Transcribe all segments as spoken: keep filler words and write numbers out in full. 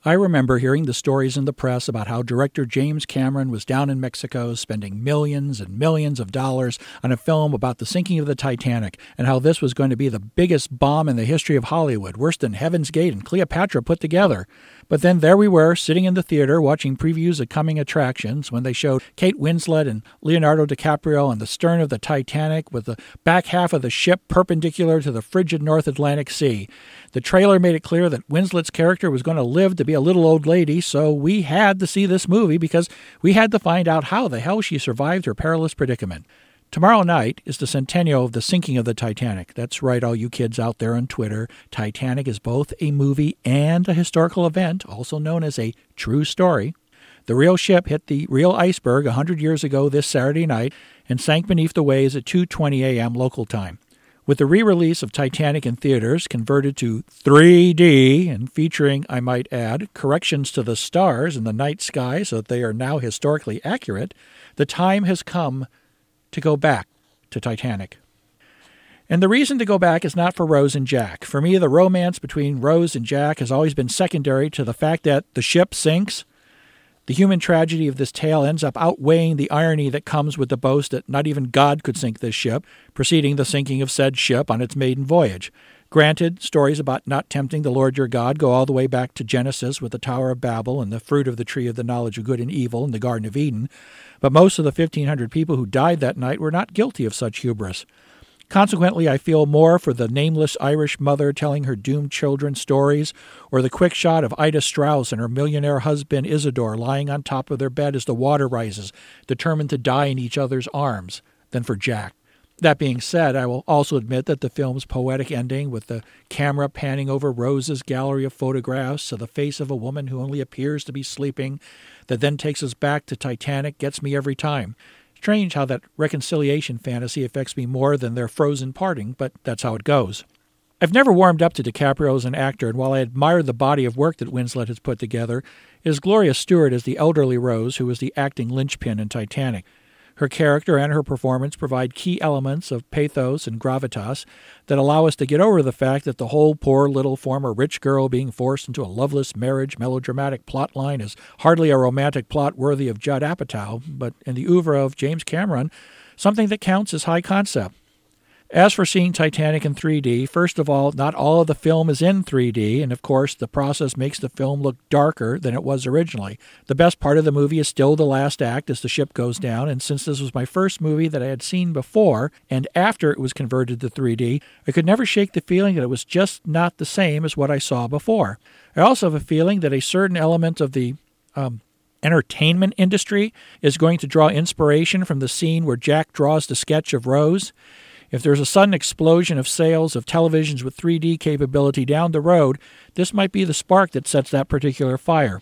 I remember hearing the stories in the press about how director James Cameron was down in Mexico spending millions and millions of dollars on a film about the sinking of the Titanic, and how this was going to be the biggest bomb in the history of Hollywood, worse than Heaven's Gate and Cleopatra put together. But then there we were, sitting in the theater watching previews of coming attractions when they showed Kate Winslet and Leonardo DiCaprio on the stern of the Titanic with the back half of the ship perpendicular to the frigid North Atlantic Sea. The trailer made it clear that Winslet's character was going to live to be a little old lady, so we had to see this movie because we had to find out how the hell she survived her perilous predicament. Tomorrow night is the centennial of the sinking of the Titanic. That's right, all you kids out there on Twitter. Titanic is both a movie and a historical event, also known as a true story. The real ship hit the real iceberg one hundred years ago this Saturday night and sank beneath the waves at two twenty a.m. local time. With the re-release of Titanic in theaters converted to three D and featuring, I might add, corrections to the stars in the night sky so that they are now historically accurate, the time has come to go back to Titanic. And the reason to go back is not for Rose and Jack. For me, the romance between Rose and Jack has always been secondary to the fact that the ship sinks. The human tragedy of this tale ends up outweighing the irony that comes with the boast that not even God could sink this ship, preceding the sinking of said ship on its maiden voyage. Granted, stories about not tempting the Lord your God go all the way back to Genesis with the Tower of Babel and the fruit of the tree of the knowledge of good and evil in the Garden of Eden, but most of the fifteen hundred people who died that night were not guilty of such hubris. Consequently, I feel more for the nameless Irish mother telling her doomed children stories, or the quick shot of Ida Strauss and her millionaire husband Isidore lying on top of their bed as the water rises, determined to die in each other's arms, than for Jack. That being said, I will also admit that the film's poetic ending, with the camera panning over Rose's gallery of photographs to the face of a woman who only appears to be sleeping, that then takes us back to Titanic, gets me every time. Strange how that reconciliation fantasy affects me more than their frozen parting, but that's how it goes. I've never warmed up to DiCaprio as an actor, and while I admire the body of work that Winslet has put together, it is Gloria Stewart as the elderly Rose who is the acting linchpin in Titanic. Her character and her performance provide key elements of pathos and gravitas that allow us to get over the fact that the whole poor little former rich girl being forced into a loveless marriage melodramatic plotline is hardly a romantic plot worthy of Judd Apatow, but in the oeuvre of James Cameron, something that counts as high concept. As for seeing Titanic in three D, first of all, not all of the film is in three D, and of course the process makes the film look darker than it was originally. The best part of the movie is still the last act as the ship goes down, and since this was my first movie that I had seen before, and after it was converted to three D, I could never shake the feeling that it was just not the same as what I saw before. I also have a feeling that a certain element of the um, entertainment industry is going to draw inspiration from the scene where Jack draws the sketch of Rose. If there's a sudden explosion of sales of televisions with three D capability down the road, this might be the spark that sets that particular fire.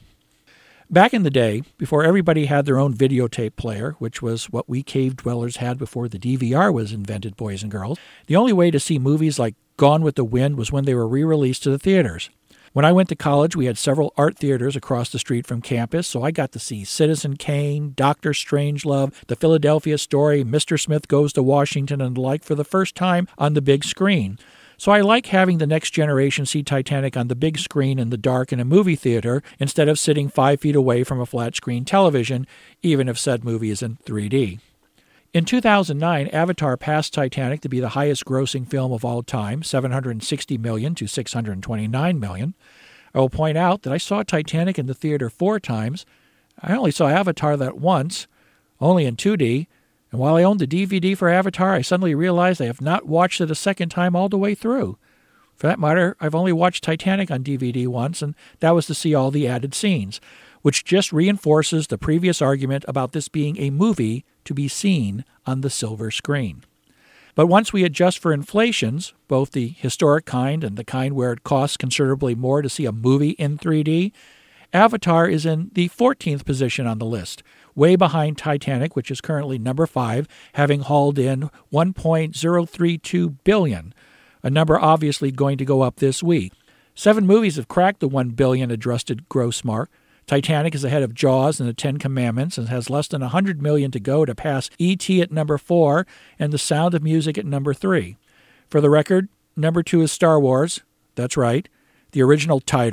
Back in the day, before everybody had their own videotape player, which was what we cave dwellers had before the D V R was invented, boys and girls, the only way to see movies like Gone with the Wind was when they were re-released to the theaters. When I went to college, we had several art theaters across the street from campus, so I got to see Citizen Kane, Doctor Strangelove, The Philadelphia Story, Mister Smith Goes to Washington, and the like for the first time on the big screen. So I like having the next generation see Titanic on the big screen in the dark in a movie theater instead of sitting five feet away from a flat-screen television, even if said movie is in three D. In two thousand nine, Avatar passed Titanic to be the highest-grossing film of all time, seven hundred sixty million dollars to six hundred twenty-nine million dollars. I will point out that I saw Titanic in the theater four times. I only saw Avatar that once, only in two D, and while I owned the D V D for Avatar, I suddenly realized I have not watched it a second time all the way through. For that matter, I've only watched Titanic on D V D once, and that was to see all the added scenes, which just reinforces the previous argument about this being a movie to be seen on the silver screen. But once we adjust for inflations, both the historic kind and the kind where it costs considerably more to see a movie in three D, Avatar is in the fourteenth position on the list, way behind Titanic, which is currently number five, having hauled in one point zero three two billion dollars, a number obviously going to go up this week. Seven movies have cracked the one billion dollars adjusted gross mark. Titanic is ahead of Jaws and the Ten Commandments and has less than one hundred million dollars to go to pass E T at number four and The Sound of Music at number three. For the record, number two is Star Wars. That's right, the original title,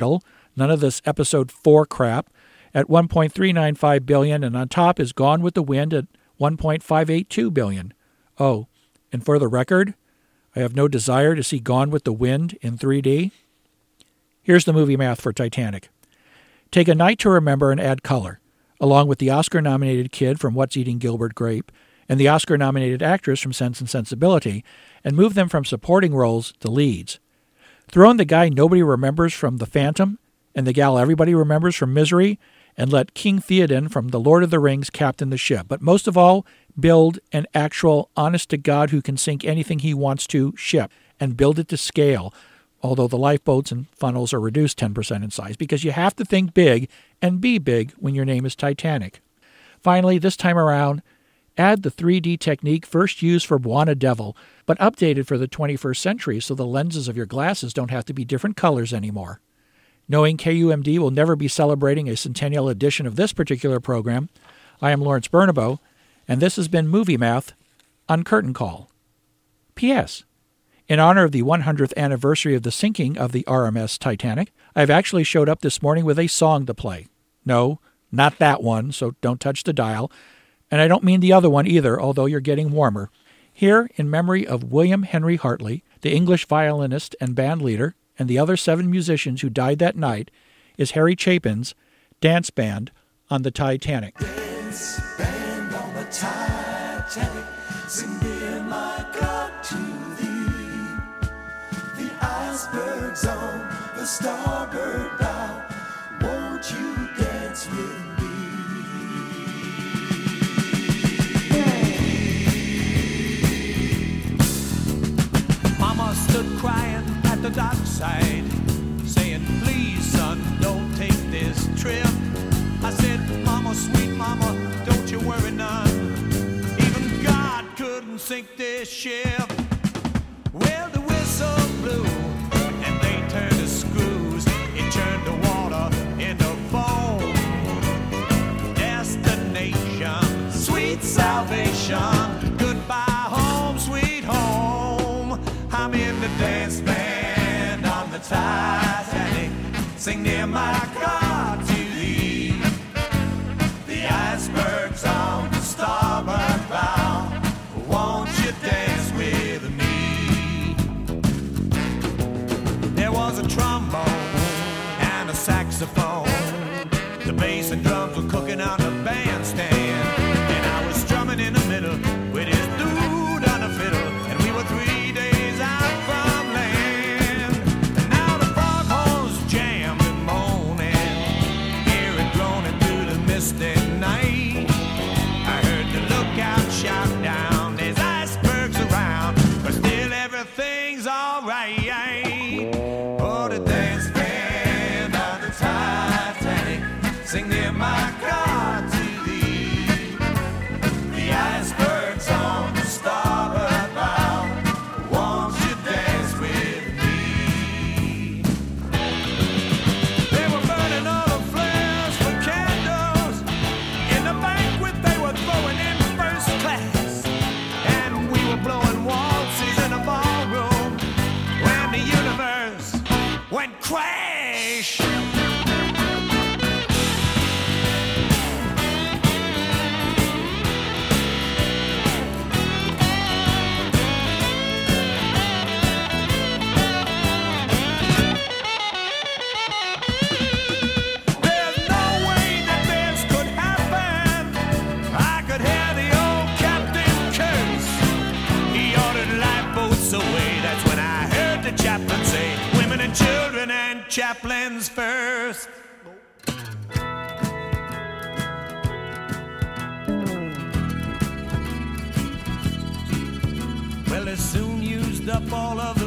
None of this episode four crap at one point three nine five billion dollars, and on top is Gone with the Wind at one point five eight two billion dollars. Oh, and for the record, I have no desire to see Gone with the Wind in three D. Here's the movie math for Titanic. Take A Night to Remember and add color, along with the Oscar-nominated kid from What's Eating Gilbert Grape and the Oscar-nominated actress from Sense and Sensibility, and move them from supporting roles to leads. Throw in the guy nobody remembers from The Phantom and the gal everybody remembers from Misery, and let King Theoden from The Lord of the Rings captain the ship. But most of all, build an actual, honest-to-God who can sink anything he wants to ship, and build it to scale, although the lifeboats and funnels are reduced ten percent in size, because you have to think big and be big when your name is Titanic. Finally, this time around, add the three D technique first used for Buona Devil, but updated for the twenty-first century so the lenses of your glasses don't have to be different colors anymore. Knowing K U M D will never be celebrating a centennial edition of this particular program, I am Lawrence Bernabo, and this has been Movie Math on Curtain Call. P S. In honor of the one hundredth anniversary of the sinking of the R M S Titanic, I've actually showed up this morning with a song to play. No, not that one, so don't touch the dial. And I don't mean the other one either, although you're getting warmer. Here, in memory of William Henry Hartley, the English violinist and band leader, and the other seven musicians who died that night, is Harry Chapin's Dance Band on the Titanic. Dance band on the Titanic, sing dear my God to thee. The icebergs on the starboard bow, won't you dance with me? Mama stood crying at the dockside, saying, please, son, don't take this trip. I said, Mama, sweet mama, don't you worry none. Even God couldn't sink this ship. Well, the whistle blew, and they turned the screws. It turned the water into foam. Destination, sweet salvation. Goodbye, home, sweet home. I'm in the dance band on the Titanic. Sing near my God to thee. The icebergs on the starboard bow, won't you dance with me? There was a trombone and a saxophone. The bass and drums were cooking on the bandstand, and I was strumming in the middle with his dude on the fiddle, and we were three days out from land. And now the foghorns jammed and moaning, hear it groaning through the misty night. I heard the lookout shout down, there's icebergs around, but still everything's alright. Oh, the dance band on the Titanic, sing near my God to thee. The icebergs on the starboard bow, won't you dance with me? They were burning all the flares for candles in the banquet they were throwing in first class, and we were blowing waltzes in a ballroom when the universe went crash. There's no way that this could happen. I could hear the old captain curse. He ordered lifeboats away. That's when I heard the chaplain say, women and children and chaplains first. Well, they soon used up all of